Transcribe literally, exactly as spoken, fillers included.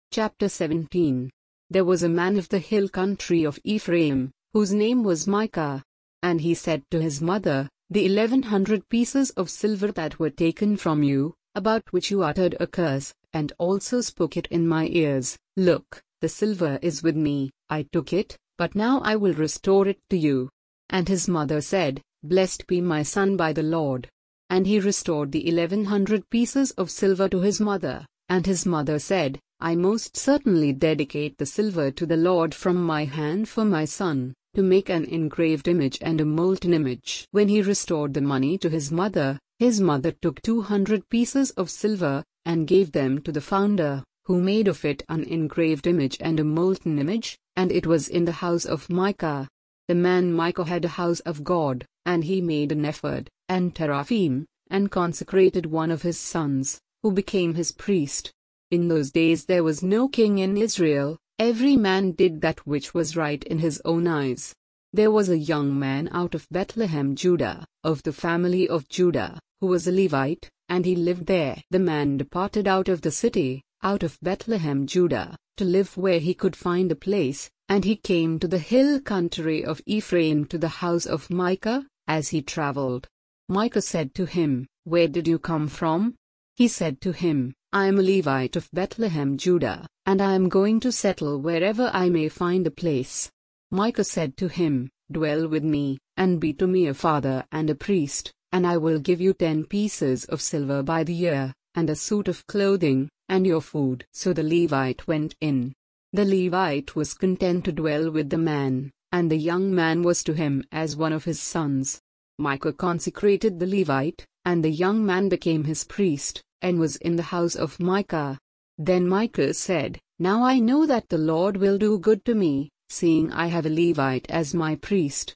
Chapter seventeen. There was a man of the hill country of Ephraim, whose name was Micah. And he said to his mother, The eleven hundred pieces of silver that were taken from you, about which you uttered a curse, and also spoke it in my ears, look, the silver is with me, I took it, but now I will restore it to you. And his mother said, Blessed be my son by the Lord. And he restored the eleven hundred pieces of silver to his mother, and his mother said, I most certainly dedicate the silver to the Lord from my hand for my son, to make an engraved image and a molten image. When he restored the money to his mother, his mother took two hundred pieces of silver, and gave them to the founder, who made of it an engraved image and a molten image, and it was in the house of Micah. The man Micah had a house of God, and he made an ephod, and teraphim, and consecrated one of his sons, who became his priest. In those days there was no king in Israel, every man did that which was right in his own eyes. There was a young man out of Bethlehem, Judah, of the family of Judah, who was a Levite, and he lived there. The man departed out of the city, out of Bethlehem, Judah, to live where he could find a place, and he came to the hill country of Ephraim to the house of Micah, as he traveled. Micah said to him, Where did you come from? He said to him, I am a Levite of Bethlehem, Judah, and I am going to settle wherever I may find a place. Micah said to him, Dwell with me, and be to me a father and a priest, and I will give you ten pieces of silver by the year, and a suit of clothing, and your food. So the Levite went in. The Levite was content to dwell with the man, and the young man was to him as one of his sons. Micah consecrated the Levite, and the young man became his priest, and was in the house of Micah. Then Micah said, Now I know that the Lord will do good to me, seeing I have a Levite as my priest.